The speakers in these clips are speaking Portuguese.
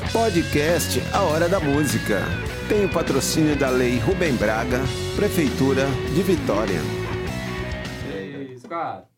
Podcast A Hora da Música. Tem o patrocínio da Lei Rubem Braga, Prefeitura de Vitória. 3, 4.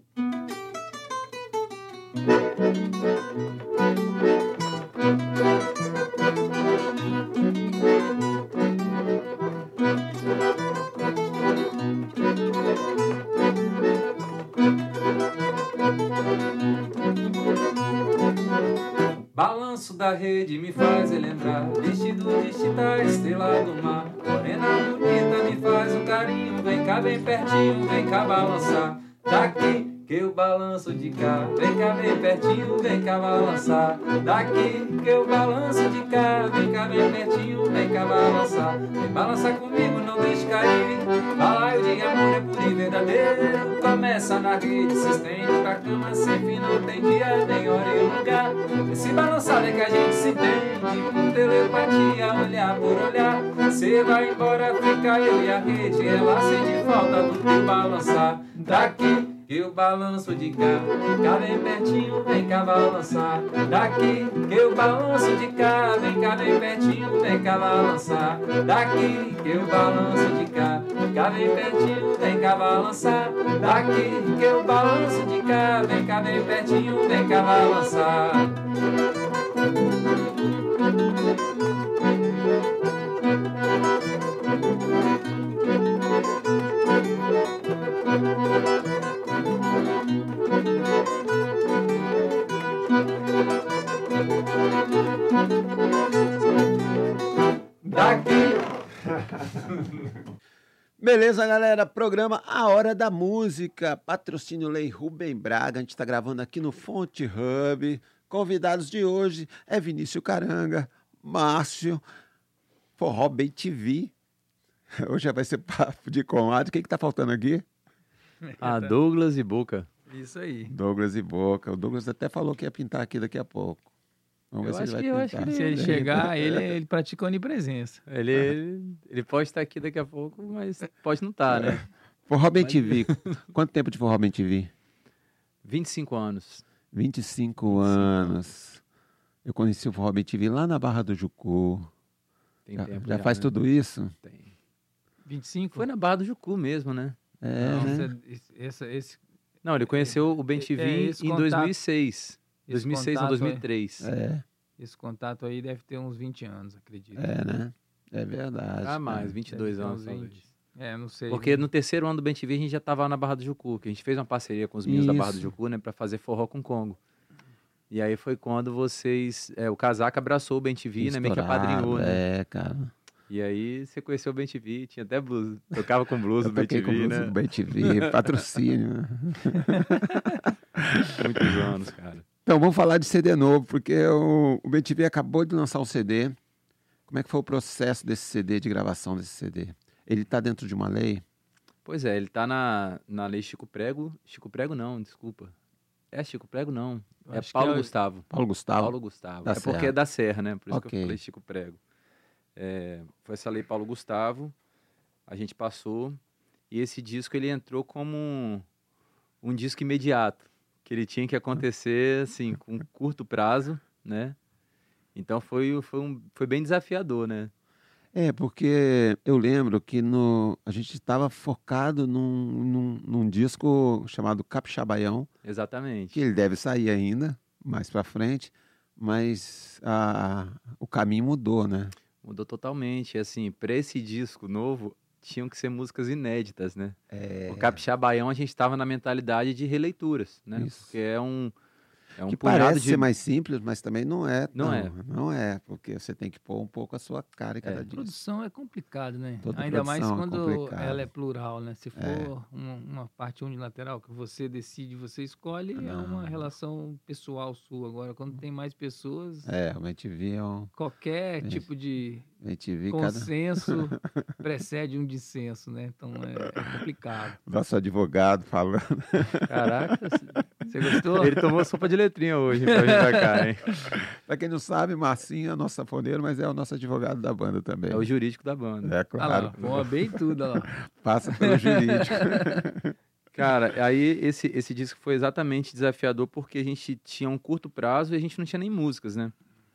Balanço da rede me faz relembrar, vestido de chita, estrela do mar. Morena bonita me faz um carinho, vem cá bem pertinho, vem cá balançar. Daqui que eu balanço de cá, vem cá bem pertinho, vem cá balançar. Daqui que eu balanço de cá, vem cá bem pertinho, vem cá balançar. Vem balançar comigo, não deixe cair. Balaio de amor é puro e verdadeiro. Começa na rede, se estende pra cama, sempre não tem dia, nem hora e lugar. Esse balançar é que a gente se entende, por telepatia, olhar por olhar. Cê vai embora, fica eu e a rede, ela sente falta do teu balançar. Daqui que eu balanço de cá, cá bem pertinho, vem cá balançar. Daqui que eu balanço de cá, vem cá bem pertinho, vem cá balançar. Daqui que eu balanço de cá, cá bem pertinho, vem cá balançar. Daqui que eu balanço de cá, vem cá bem pertinho, vem cá balançar. Beleza, galera? Programa A Hora da Música, patrocínio Lei Rubem Braga. A gente está gravando aqui no Fonte Hub. Convidados de hoje é Vinícius Caranga, Márcio, Forró Bem TV. Hoje vai ser papo de comadre. O que tá faltando aqui? Douglas e Boca. Isso aí. Douglas e Boca. O Douglas até falou que ia pintar aqui daqui a pouco. Vamos ver se ele vai pintar. Se ele chegar, ele pratica onipresença. Ele pode estar aqui daqui a pouco, mas pode não estar, né? Forró Bem TV. Quanto tempo de Forró Bem TV? 25 anos. 25 anos. Eu conheci o Forró Bem TV lá na Barra do Jucu. Tem tempo já faz né? tudo isso? Tem. 25? Foi na Barra do Jucu mesmo, né? Né? Não, ele conheceu o Bem TV em 2006. 2006 ou 2003. Esse contato aí deve ter uns 20 anos, acredito. Né? É verdade. Mais, 22 anos, talvez. Não sei. Porque no terceiro ano do Bem TV a gente já estava na Barra do Jucu, que a gente fez uma parceria com os meninos da Barra do Jucu, né, para fazer forró com Congo. E aí foi quando vocês... o Casaca abraçou o Bem TV, né, meio que apadrinhou, né? Cara. E aí você conheceu o Bem TV, tinha até blusa, tocava com blusa do Bem TV, com blusa né? do Bem TV, patrocínio. Muitos anos, cara. Então, vamos falar de CD novo, porque o Bem TV acabou de lançar um CD. Como é que foi o processo desse CD, de gravação desse CD? Ele está dentro de uma lei? Pois é, ele está na lei Chico Prego. Chico Prego não, desculpa. Chico Prego não. É Paulo Gustavo. Paulo Gustavo? Paulo Gustavo. Porque é da Serra, né? Por isso que eu falei Chico Prego. Foi essa lei Paulo Gustavo. A gente passou. E esse disco, ele entrou como um disco imediato. Que ele tinha que acontecer, assim, com curto prazo, né? Então foi bem desafiador, né? Porque eu lembro que a gente estava focado num disco chamado Capixabaião. Exatamente. Que ele deve sair ainda, mais pra frente, mas o caminho mudou, né? Mudou totalmente. Assim, para esse disco novo, tinham que ser músicas inéditas, né? O Capixabaião, a gente estava na mentalidade de releituras, né? Isso. Porque é um que parece ser mais simples, mas também não é. Não é, porque você tem que pôr um pouco a sua cara em cada disco. A produção é complicado, né? Toda ainda mais quando é ela é plural, né? Se for uma parte unilateral que você decide, você escolhe, é uma relação pessoal sua. Agora, quando tem mais pessoas... o MTV é um... Qualquer tipo de MTV, consenso precede um dissenso, né? Então, é complicado. Nosso advogado falando. Caraca, você gostou? Ele tomou sopa de letrinha hoje pra vir pra cá, hein? Pra quem não sabe, Marcinho é nosso sanfoneiro, mas é o nosso advogado da banda também. É o jurídico da banda. É, claro. Pô, bem tudo, ó. Passa pelo jurídico. Cara, aí esse disco foi exatamente desafiador porque a gente tinha um curto prazo e a gente não tinha nem músicas, né?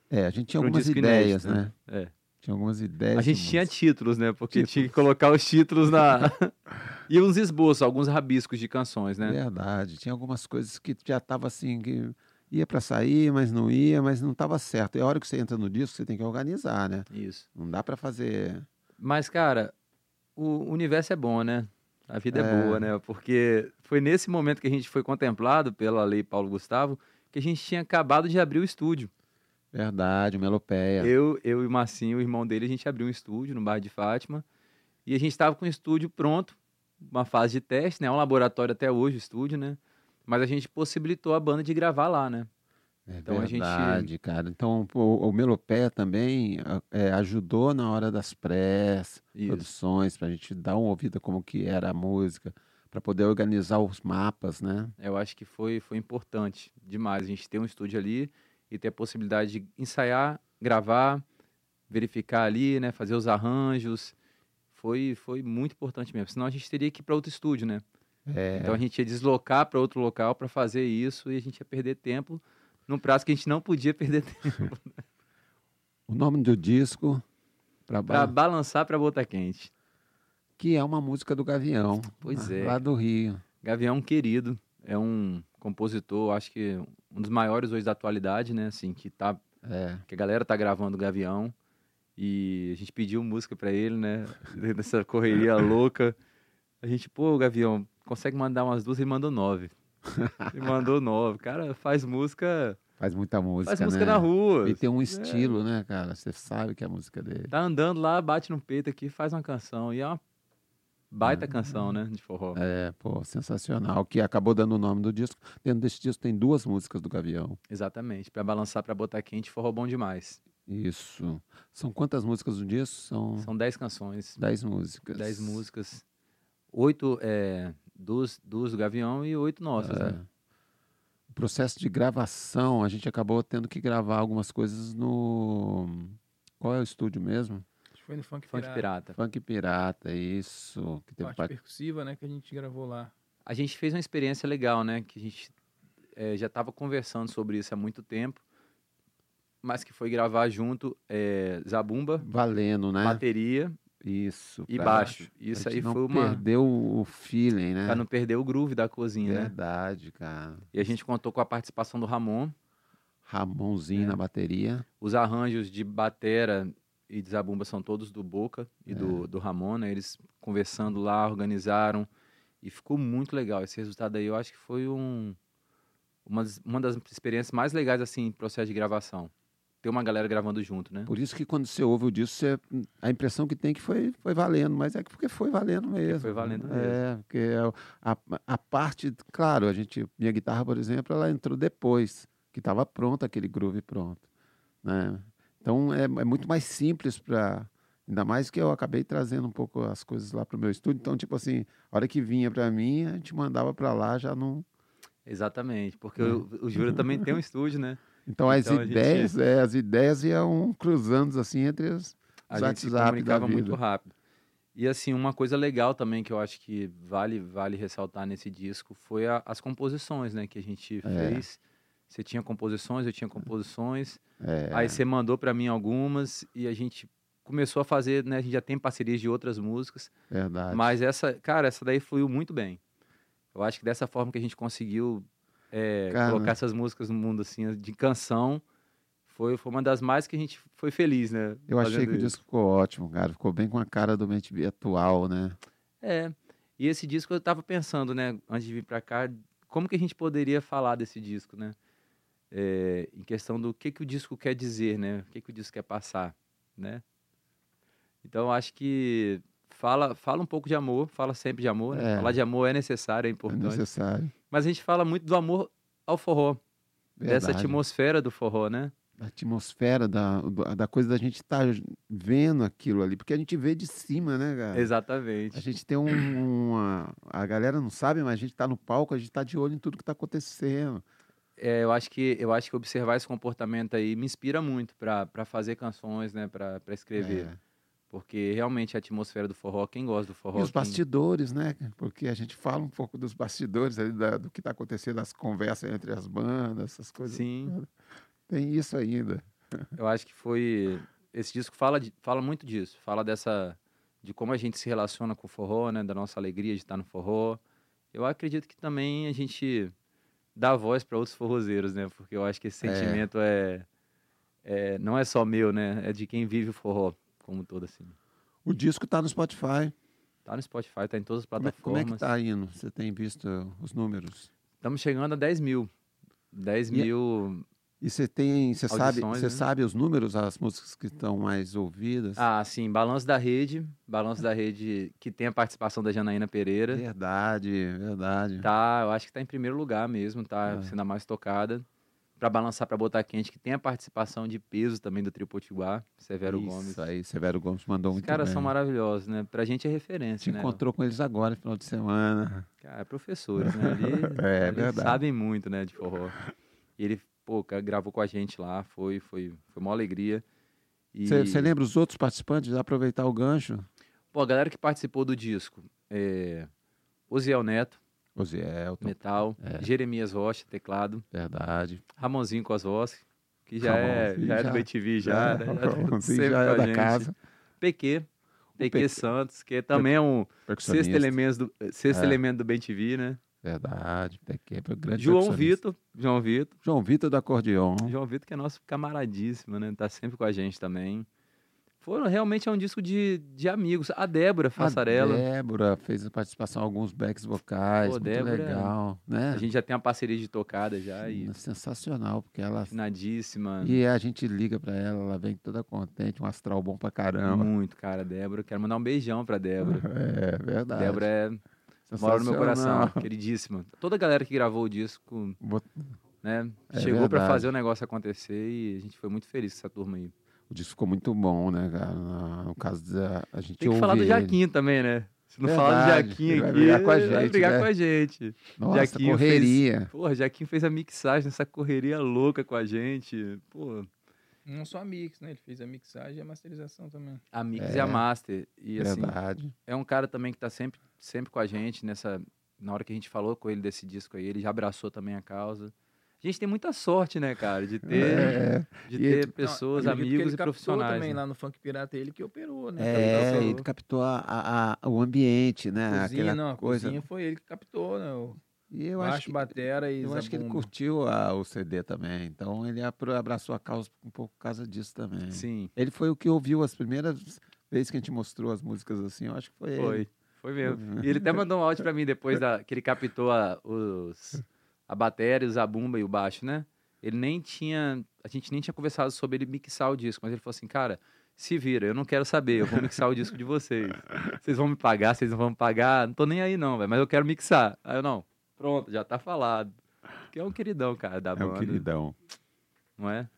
A gente tinha algumas ideias, inédito, né? Tinha algumas ideias. A gente tinha títulos, né? Porque tinha que colocar os títulos na... E uns esboços, alguns rabiscos de canções, né? Verdade. Tinha algumas coisas que já tava assim, que ia para sair, mas não ia, mas não tava certo. E a hora que você entra no disco, você tem que organizar, né? Isso. Não dá para fazer... Mas, cara, o universo é bom, né? A vida é boa, né? Porque foi nesse momento que a gente foi contemplado pela Lei Paulo Gustavo que a gente tinha acabado de abrir o estúdio. Verdade, Melopeia. Eu e o Marcinho, o irmão dele, a gente abriu um estúdio no bairro de Fátima e a gente estava com o estúdio pronto, uma fase de teste, né? É um laboratório até hoje, o estúdio, né? Mas a gente possibilitou a banda de gravar lá, né? Então verdade, cara. Então o Melopeia também ajudou na hora das pré-produções, para a gente dar uma ouvida como que era a música, para poder organizar os mapas, né? Eu acho que foi importante demais a gente ter um estúdio ali e ter a possibilidade de ensaiar, gravar, verificar ali, né? Fazer os arranjos. Foi muito importante mesmo. Senão a gente teria que ir para outro estúdio, né? Então a gente ia deslocar para outro local para fazer isso e a gente ia perder tempo num prazo que a gente não podia perder tempo. O nome do disco... Para balançar para botar quente. Que é uma música do Gavião. Pois lá do Rio. Gavião querido. É um compositor, acho que um dos maiores hoje da atualidade, né? Assim, que a galera tá gravando Gavião. E a gente pediu música para ele, né? Nessa correria louca. A gente, Gavião, consegue mandar umas 2? Ele mandou 9. Ele mandou 9. Cara, faz música... Faz muita música, Faz música na rua. E tem um estilo, né, cara? Você sabe que é a música dele. Tá andando lá, bate no peito aqui, faz uma canção. E é uma baita canção, né, de forró. Sensacional. Que acabou dando o nome do disco. Dentro desse disco tem 2 músicas do Gavião. Exatamente. Para balançar, para botar quente, forró bom demais. Isso. São quantas músicas no disco? São 10 canções. 10 músicas. 10 músicas. 8 duas do Gavião e 8 nossas, né? O processo de gravação, a gente acabou tendo que gravar algumas coisas no... Qual é o estúdio mesmo? Acho que foi no Funk Pirata. Funk Pirata, isso. Que teve parte percussiva, né, que a gente gravou lá. A gente fez uma experiência legal, né, que a gente já estava conversando sobre isso há muito tempo, mas que foi gravar junto zabumba, valendo, né? Bateria isso, e baixo. Isso aí foi uma... perdeu o feeling, né? Pra não perder o groove da cozinha, Verdade, cara. E a gente contou com a participação do Ramon. Ramonzinho na bateria. Os arranjos de batera e de zabumba são todos do Boca e do Ramon, né? Eles conversando lá, organizaram e ficou muito legal. Esse resultado aí eu acho que foi uma das experiências mais legais, assim, em processo de gravação. Ter uma galera gravando junto, né? Por isso que quando você ouve o disco, a impressão que tem que foi valendo, mas é porque foi valendo mesmo. Foi valendo mesmo. Porque a parte, claro, minha guitarra, por exemplo, ela entrou depois, que estava pronto, aquele groove pronto, né? Então é muito mais simples ainda mais que eu acabei trazendo um pouco as coisas lá para o meu estúdio, então tipo assim, a hora que vinha para mim, a gente mandava para lá, já não... Exatamente, porque o Jura também tem um estúdio, né? Então as ideias iam cruzando assim entre os a gente se comunicava muito rápido. E assim, uma coisa legal também que eu acho que vale ressaltar nesse disco foi as composições, né, que a gente fez. Você tinha composições, eu tinha composições. Aí você mandou para mim algumas e a gente começou a fazer, né, a gente já tem parcerias de outras músicas. Verdade. Mas essa daí fluiu muito bem. Eu acho que dessa forma que a gente conseguiu colocar essas músicas no mundo assim de canção foi uma das mais que a gente foi feliz, né? Eu achei que o disco ficou ótimo, cara. Ficou bem com a cara do MTV atual, né? E esse disco eu tava pensando, né, antes de vir para cá, como que a gente poderia falar desse disco, né? Em questão do que o disco quer dizer, né? O que o disco quer passar, né? Então eu acho que fala um pouco de amor, fala sempre de amor, né? Falar de amor é necessário, é importante. É necessário. Mas a gente fala muito do amor ao forró. Verdade. Dessa atmosfera do forró, né? A atmosfera da coisa da gente estar vendo aquilo ali, porque a gente vê de cima, né, cara? Exatamente. A gente tem a galera não sabe, mas a gente tá no palco, a gente tá de olho em tudo que tá acontecendo. Eu acho que observar esse comportamento aí me inspira muito para fazer canções, né, para escrever. Porque realmente a atmosfera do forró, quem gosta do forró... E os bastidores, né? Porque a gente fala um pouco dos bastidores ali, do que está acontecendo, as conversas entre as bandas, essas coisas. Sim. Tem isso ainda. Eu acho que foi... Esse disco fala muito disso. Fala de como a gente se relaciona com o forró, né? Da nossa alegria de estar no forró. Eu acredito que também a gente dá voz para outros forrozeiros, né? Porque eu acho que esse sentimento não é só meu, né? É de quem vive o forró, como todo, assim. O disco tá no Spotify. Tá no Spotify, tá em todas as plataformas. Como é que tá indo? Você tem visto os números? Estamos chegando a 10 mil. 10 mil... E você sabe os números, as músicas que estão mais ouvidas? Ah, sim, Balanço da Rede que tem a participação da Janaína Pereira. Verdade. Tá, eu acho que tá em primeiro lugar mesmo, tá sendo a mais tocada. Pra Balançar, Pra Botar Quente, que tem a participação de peso também do Trio Potiguar, Severo Gomes. Isso aí, Severo Gomes mandou muito bem. Os caras são maravilhosos, né? Pra gente é referência, né? Encontrou com eles agora, no final de semana. Cara, professores, né? Ali verdade. sabem muito, né, de forró. E ele, gravou com a gente lá, foi uma alegria. Você lembra os outros participantes? Aproveitar o gancho. A galera que participou do disco, Oziel Neto, metal, Jeremias Rocha, teclado. Verdade. Ramonzinho com as vozes, que já é do BTV, já, né? Sempre já é da casa. PQ Santos, que também é um sexto elemento do BTV, né? Verdade, PQ foi grande. João Vitor do acordeon. João Vitor, que é nosso camaradíssimo, né? Tá sempre com a gente também. Realmente é um disco de amigos. A Débora Fassarella. A Débora fez a participação em alguns backs vocais. Muito Débora, legal, né? A gente já tem uma parceria de tocada já. Sensacional, porque ela... Afinadíssima. E a gente liga pra ela vem toda contente, um astral bom pra caramba. Muito, cara, Débora. Quero mandar um beijão pra Débora. É verdade. Débora mora no meu coração, queridíssima. Toda a galera que gravou o disco, né? Chegou pra fazer o negócio acontecer e a gente foi muito feliz com essa turma aí. O disco ficou muito bom, né, cara? No caso a gente tem que falar do Jaquinho também, né? Se não falar do Jaquinho aqui, vai brigar com a gente. Nossa, Jaquinho correria. Jaquinho fez a mixagem, essa correria louca com a gente. Não só a mix, né? Ele fez a mixagem e a masterização também. A mix e a master. E, verdade. Assim, é um cara também que tá sempre com a gente na hora que a gente falou com ele desse disco aí, ele já abraçou também a causa. A gente tem muita sorte, né, cara, de ter pessoas, amigos e profissionais. Também lá no Funk Pirata, ele que operou, né? Ele captou o ambiente, né? A cozinha foi ele que captou, né? E eu batera e eu acho que ele curtiu o CD também, então ele abraçou a causa um pouco por causa disso também. Sim. Ele foi o que ouviu as primeiras vezes que a gente mostrou as músicas assim, eu acho que foi ele. Foi mesmo. E ele até mandou um áudio pra mim depois que ele captou a bateria, a bumba e o baixo, né? A gente nem tinha conversado sobre ele mixar o disco, mas ele falou assim, cara, se vira, eu não quero saber, eu vou mixar o disco de vocês. Vocês vão me pagar, vocês não vão me pagar, não tô nem aí não, velho, mas eu quero mixar. Aí eu, não, pronto, já tá falado. Porque é um queridão, cara, da banda. É um queridão. Não é?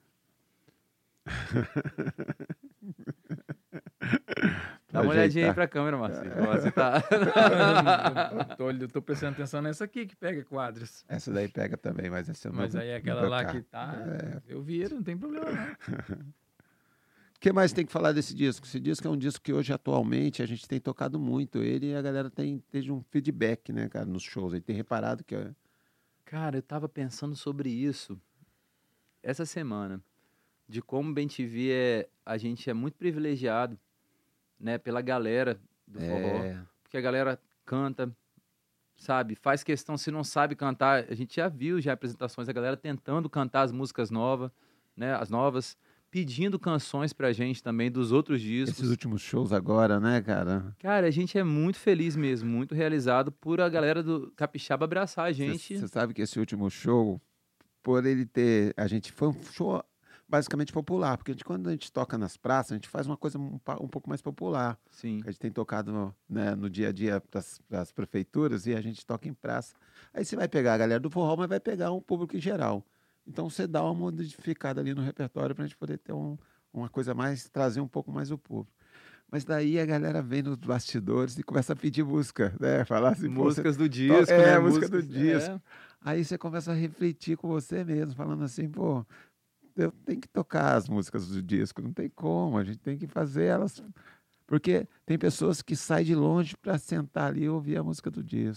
Dá uma olhadinha aí pra câmera, Marcinho. Você tá... eu tô prestando atenção nessa aqui que pega quadros. Essa daí pega também, mas essa Mas aí aquela lá que tá... Eu vi, não tem problema não. O que mais tem que falar desse disco? Esse disco é um disco que hoje, atualmente, a gente tem tocado muito ele e a galera teve um feedback, né, cara, nos shows. Aí tem reparado que... Cara, eu tava pensando sobre isso essa semana. De como o BenTV a gente é muito privilegiado, né, pela galera do forró. Porque a galera canta, sabe, faz questão, se não sabe cantar, a gente já viu apresentações da galera tentando cantar as músicas novas, né, as novas, pedindo canções pra gente também dos outros discos. Esses últimos shows agora, né, cara? Cara, a gente é muito feliz mesmo, muito realizado por a galera do Capixaba abraçar a gente. Você sabe que esse último show, por ele ter... foi um show basicamente popular, porque quando a gente toca nas praças, a gente faz uma coisa um pouco mais popular. Sim. A gente tem tocado no dia a dia para as prefeituras e a gente toca em praça. Aí você vai pegar a galera do forró, mas vai pegar um público em geral. Então você dá uma modificada ali no repertório para a gente poder ter uma coisa mais, trazer um pouco mais o público. Mas daí a galera vem nos bastidores e começa a pedir música, né? Falar assim, músicas do disco, né? Música do disco. Aí você começa a refletir com você mesmo, falando assim, pô, eu tenho que tocar as músicas do disco, não tem como, a gente tem que fazer elas, porque tem pessoas que saem de longe para sentar ali e ouvir a música do disco.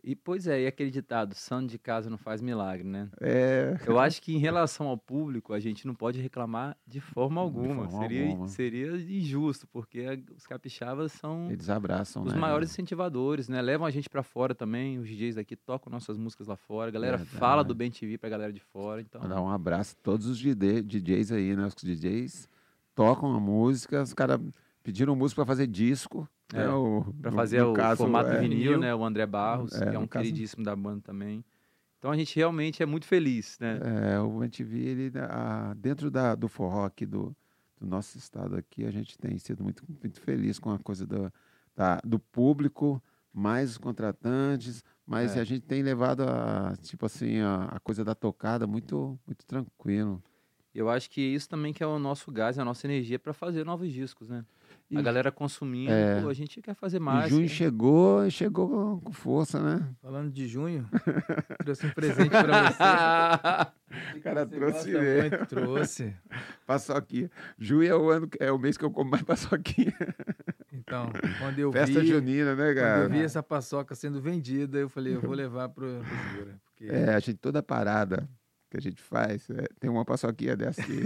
E aquele ditado, santo de casa não faz milagre, né? É. Eu acho que em relação ao público, a gente não pode reclamar de forma alguma. Seria injusto, porque os capixabas são eles abraçam, os maiores incentivadores, né? Levam a gente pra fora também, os DJs daqui tocam nossas músicas lá fora, a galera fala do Bem TV pra galera de fora, então... Vou dar um abraço a todos os DJs aí, né? Os DJs tocam a música, os caras pediram música pra fazer disco, né? Pra fazer o formato vinil, né? O André Barros, que é um queridíssimo da banda também. Então a gente realmente é muito feliz, né? O MTV, ele, dentro do forró aqui do nosso estado aqui, a gente tem sido muito, muito feliz com a coisa do público, mais os contratantes, mas a gente tem levado a coisa da tocada muito, muito tranquilo. Eu acho que isso também que é o nosso gás, a nossa energia para fazer novos discos, né? A galera consumindo, a gente quer fazer mais. E junho chegou com força, né? Falando de junho, trouxe um presente para você. O cara trouxe mesmo. Trouxe. Paçoquinha. Junho é o mês que eu como mais paçoquinha. Então, quando eu Festa junina, né, cara? Quando eu vi essa paçoca sendo vendida, eu falei, eu vou levar pro Jura. Porque... a gente toda parada que a gente faz, tem uma paçoquinha dessa aqui.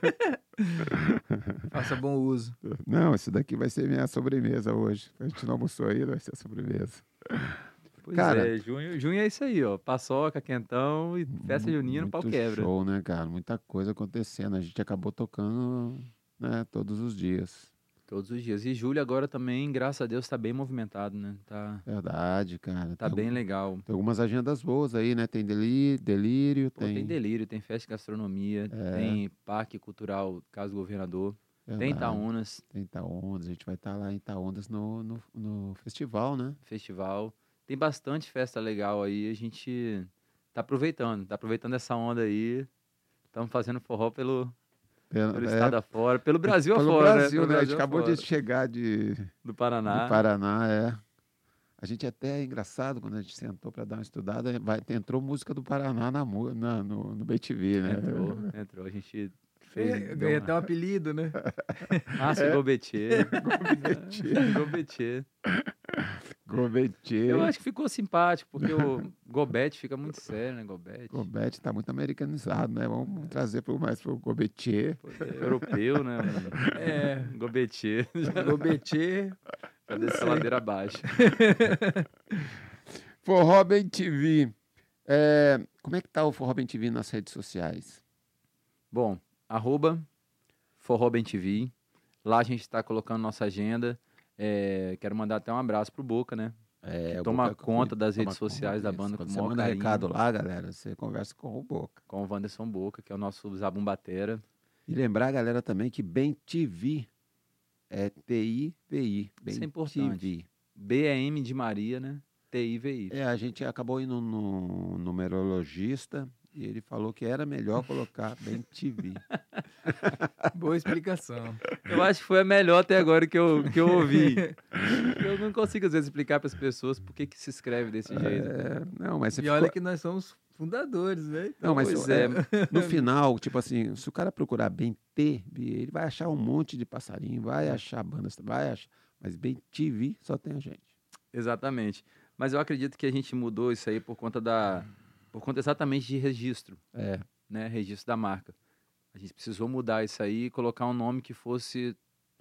Faça bom uso. Não, isso daqui vai ser minha sobremesa hoje. A gente não almoçou ainda, vai ser a sobremesa. Pois cara, junho é isso aí, ó. Paçoca, quentão e festa junina, pau quebra. Show, né, cara? Muita coisa acontecendo. A gente acabou tocando, né, todos os dias. Todos os dias. E julho agora também, graças a Deus, tá bem movimentado, né? Tá... Verdade, cara. Tá bem legal. Tem algumas agendas boas aí, né? Tem delírio, tem delírio, tem festa de gastronomia, tem parque cultural Casa do Governador, tem Itaúnas. Tem Itaúnas, a gente vai estar lá em Itaúnas no festival, né? Festival. Tem bastante festa legal aí, a gente tá aproveitando essa onda aí. Estamos fazendo forró pelo estado afora, pelo Brasil afora. Pelo Brasil, né? A gente acabou de chegar do Paraná. Do Paraná, A gente até é engraçado, quando a gente sentou para dar uma estudada, entrou música do Paraná no BTV, né? Entrou. A gente fez... Ganhei até um apelido, né? Gobetier. Gobetier. Eu acho que ficou simpático, porque o Gobete fica muito sério, né? Gobete tá muito americanizado, né? Vamos trazer mais pro Gobetier. Europeu, né? Gobetier. Gobetier. Pra descer a ladeira abaixo. Forró Bem TV. Como é que tá o Forró Bem TV nas redes sociais? Bom, @Forró Bem TV. Lá a gente está colocando nossa agenda. Quero mandar até um abraço pro Boca, né? Que toma conta das redes sociais da banda com o maior carinho. Você manda recado lá, galera, você conversa com o Boca. Com o Wanderson Boca, que é o nosso Zabum Batera. E lembrar, galera, também que Bem TV é TIVI. Isso é importante. TV. B é M de Maria, né? TIVI. A gente acabou indo no numerologista e ele falou que era melhor colocar Bem TV. Boa explicação. Eu acho que foi a melhor até agora que eu ouvi. Eu não consigo, às vezes, explicar para as pessoas por que se escreve desse jeito. Não, mas olha que nós somos fundadores, né? Então, não, mas no final, tipo assim, se o cara procurar Bem TV, ele vai achar um monte de passarinho, vai achar bandas, vai achar, mas Bem TV só tem a gente. Exatamente. Mas eu acredito que a gente mudou isso aí por conta exatamente de registro, né? Registro da marca. A gente precisou mudar isso aí e colocar um nome que fosse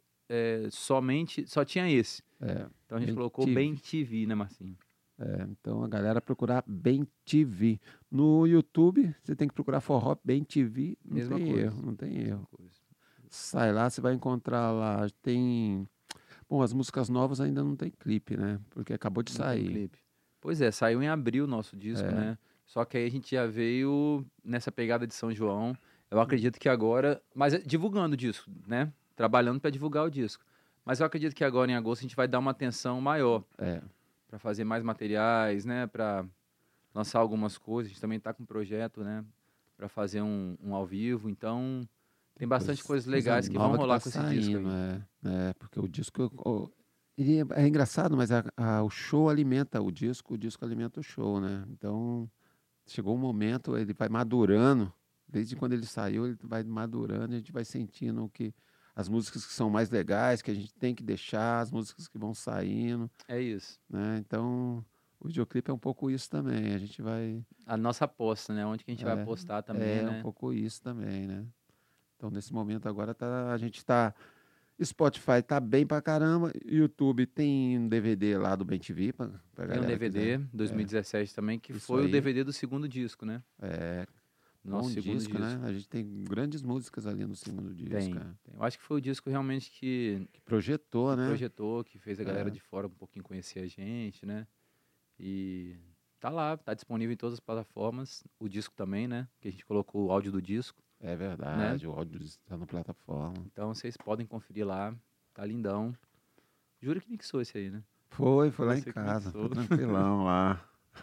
só tinha esse. Então a gente colocou Bem TV, né, Marcinho? Então a galera procurar Bem TV. No YouTube, você tem que procurar Forró Bem TV, não tem erro. Sai lá, você vai encontrar lá, Bom, as músicas novas ainda não tem clipe, né? Porque acabou de sair. Pois saiu em abril o nosso disco, né? Só que aí a gente já veio nessa pegada de São João. Eu acredito que agora... Mas divulgando o disco, né? Trabalhando para divulgar o disco. Mas eu acredito que agora, em agosto, a gente vai dar uma atenção maior. Para fazer mais materiais, né? Para lançar algumas coisas. A gente também está com um projeto, né? Para fazer um ao vivo. Então, tem bastante coisas legais que vão rolar com esse disco aí. Porque o disco... Ele é engraçado, mas o show alimenta o disco alimenta o show, né? Então, chegou um momento, ele vai madurando. Desde quando ele saiu, ele vai madurando, a gente vai sentindo que as músicas que são mais legais, que a gente tem que deixar, as músicas que vão saindo. É isso. Né? Então, O videoclipe é um pouco isso também. A gente vai... A nossa aposta, né? Onde que a gente vai apostar também, né? É um pouco isso também, né? Então, nesse momento agora, a gente tá... Spotify tá bem pra caramba. YouTube tem um DVD lá do BenTV. Tem um DVD, 2017 também, que foi o DVD do segundo disco, né? Nosso segundo disco, né? A gente tem grandes músicas ali no segundo disco. Tem. Eu acho que foi o disco realmente que projetou, né? Projetou, que fez a galera de fora um pouquinho conhecer a gente, né? E tá lá, tá disponível em todas as plataformas. O disco também, né? Que a gente colocou o áudio do disco. É verdade, né? O áudio está na plataforma. Então vocês podem conferir lá, tá lindão. Juro que mixou esse aí, né? Foi lá em casa, tá tranquilão lá.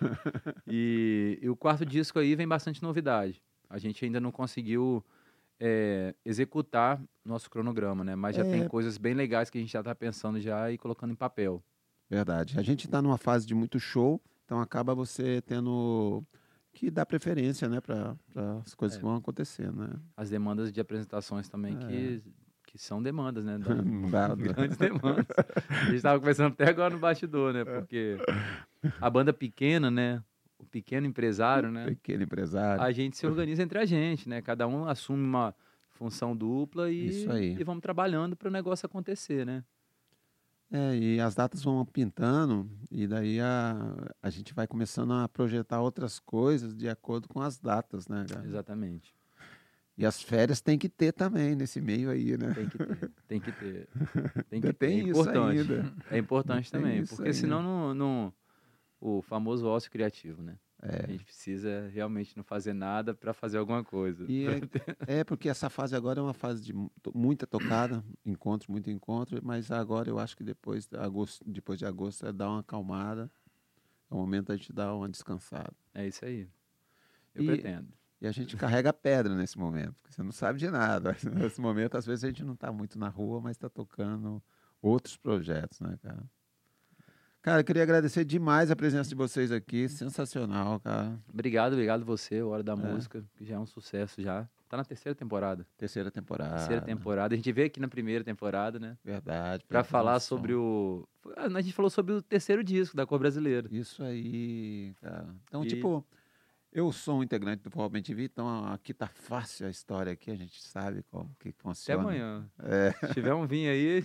E o quarto disco aí vem bastante novidade. A gente ainda não conseguiu executar nosso cronograma, né? Mas já tem coisas bem legais que a gente já tá pensando já e colocando em papel. Verdade. A gente tá numa fase de muito show, então acaba você tendo... que dá preferência, né, para as coisas que vão acontecer, né? As demandas de apresentações também, que são demandas, né? Grandes demandas. A gente estava conversando até agora no bastidor, né? Porque a banda pequena, né? O pequeno empresário, né? Pequeno empresário. A gente se organiza entre a gente, né? Cada um assume uma função dupla e vamos trabalhando para o negócio acontecer, né? E as datas vão pintando e daí a gente vai começando a projetar outras coisas de acordo com as datas, né, cara? Exatamente. E as férias tem que ter também nesse meio aí, né? Tem que ter. Tem é isso importante. Ainda. É importante também, porque senão não o famoso ócio criativo, né? A gente precisa realmente não fazer nada para fazer alguma coisa. E porque essa fase agora é uma fase de muita tocada, muito encontro, mas agora eu acho que depois de agosto é dar uma acalmada, é o momento da gente dar uma descansada. É isso aí. Eu pretendo. E a gente carrega pedra nesse momento, porque você não sabe de nada. Nesse momento, às vezes, a gente não está muito na rua, mas está tocando outros projetos, né, cara? Cara, eu queria agradecer demais a presença de vocês aqui. Sensacional, cara. Obrigado você, Hora da Música, que já é um sucesso já. Tá na terceira temporada. Terceira temporada. A gente veio aqui na primeira temporada, né? Verdade. Pra falar sobre a gente falou sobre o terceiro disco da Cor Brasileira. Isso aí, cara. Então, eu sou um integrante do Forró BenTV, então aqui tá fácil a história aqui, a gente sabe como que funciona. Até amanhã. Se tiver um vinho aí...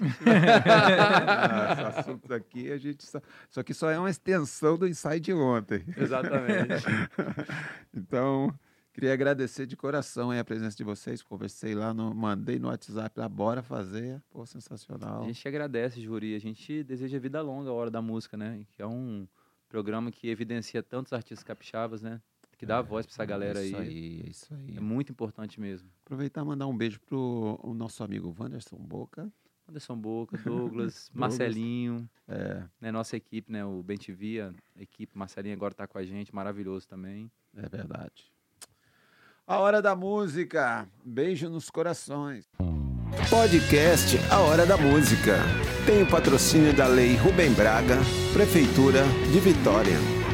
Esses assuntos aqui, a gente só que só é uma extensão do ensaio de ontem. Exatamente. Então, queria agradecer de coração a presença de vocês, conversei lá, mandei no WhatsApp lá, bora fazer, pô, sensacional. A gente agradece, Juri, a gente deseja vida longa a Hora da Música, né? Que é um programa que evidencia tantos artistas capixabas, né? Que dá voz para essa galera aí. Isso aí. É muito importante mesmo. Aproveitar e mandar um beijo pro nosso amigo Wanderson Boca. Douglas, Marcelinho, né, nossa equipe, né, o BenTV, a equipe, Marcelinho agora está com a gente, maravilhoso também. É verdade. A Hora da Música, beijo nos corações. Podcast A Hora da Música. Tem o patrocínio da Lei Rubem Braga, Prefeitura de Vitória.